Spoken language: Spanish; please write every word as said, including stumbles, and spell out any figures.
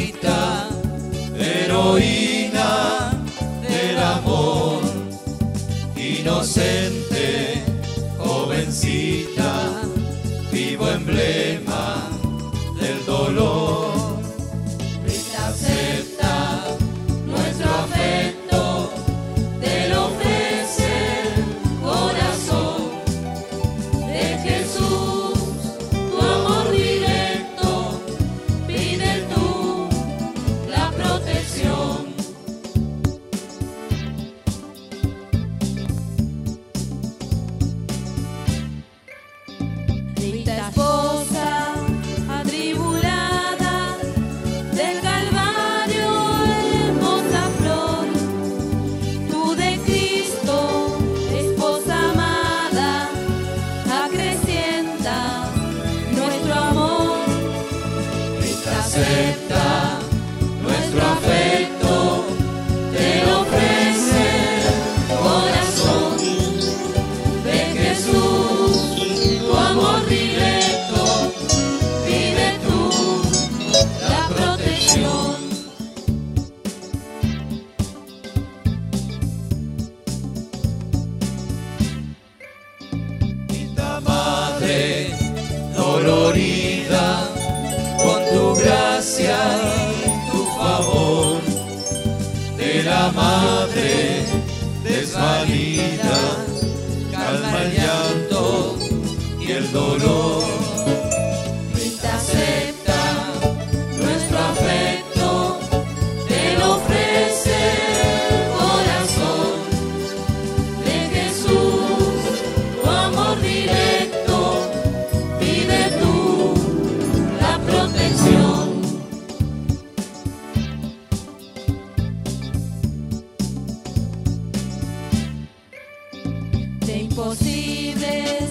Rita, heroína del amor, inocente, jovencita, vivo emblema del dolor. Rita, acepta nuestro afecto, te lo ofrece el corazón de Jesús, tu amor directo, pide tú la protección. Rita, esposa atribulada del Calvario, hermosa flor, tú de Cristo, esposa amada, acrecienta nuestro amor. Rita, acepta nuestro afecto, te lo ofrece el corazón de Jesús, tu amor directo, pide tú la protección. Rita, madre dolorida, con tu gracia y tu favor, de la madre desvalida, calma el llanto y el dolor. Rita, acepta nuestro afecto, te lo ofrece el corazón de Jesús, tu amor directo, pide tú la protección. De imposible